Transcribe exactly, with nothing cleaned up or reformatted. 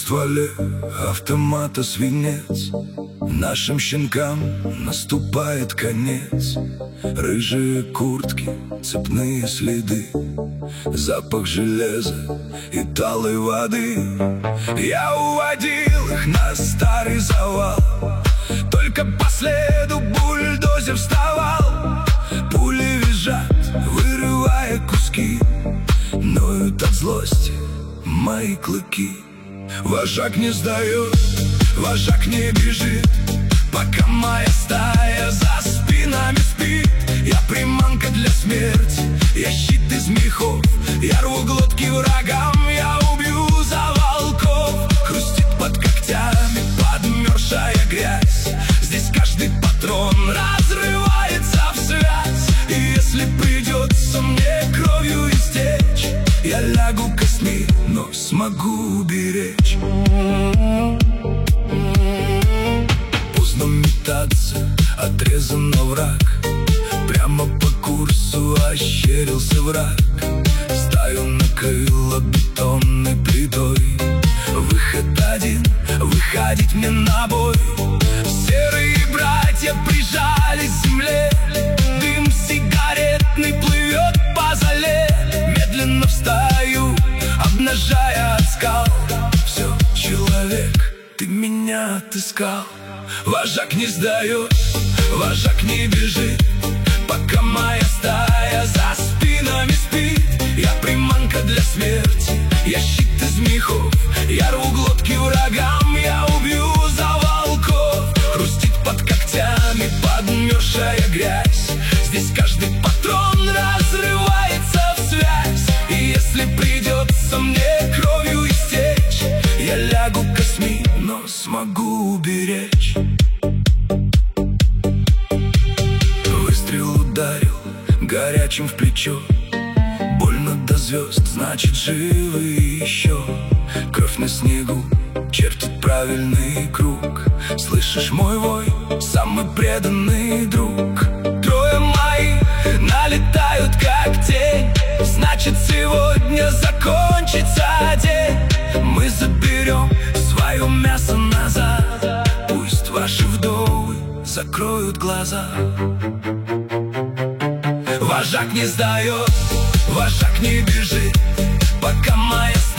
стволе автомата свинец. Нашим щенкам наступает конец. Рыжие куртки, цепные следы, запах железа и талой воды. Я уводил их на старый завал, только по следу бульдозер вставал. Пули визжат, вырывая куски, ноют от злости мои клыки. Вожак не сдает, вожак не бежит, пока моя стая за спинами спит. Я приманка для смерти, я щит из мехов, я рву глотки врагам, я убью за волков. Хрустит под когтями подмерзшая грязь, здесь каждый патрон разрывается в связь. И если придется мне кровью истечь, я лягу костьми, но смогу уберечь. Поздно метаться, отрезан враг, прямо по курсу ощерился враг. Стаю накрыло бетонной плитой. Выход один, выходить мне на бой. Серые братья прижались к земле, дым сигаретный плывет по зале. Медленно встаю, обнажая от скал. Все, человек, ты меня отыскал. Вожак не сдает, вожак не бежит, пока моя стая за спинами спит. Я приманка для смерти, я щит из мехов, я рву глотки врагам, я убью за волков. Хрустит под когтями подмерзшая грязь, здесь каждый патрон разрывается в связь. И если придется мне кровью истечь, я лягу косьми, но смогу уберечь. Выстрел ударил горячим в плечо, больно до звезд, значит живы еще. Кровь на снегу чертит правильный круг. Слышишь мой вой, самый преданный друг. Трое моих налетают как тень, значит сегодня закончится день. Мы заберем свое мясо назад, пусть ваши вдовы закроют глаза. Вожак не сдает, вожак не бежит, пока моя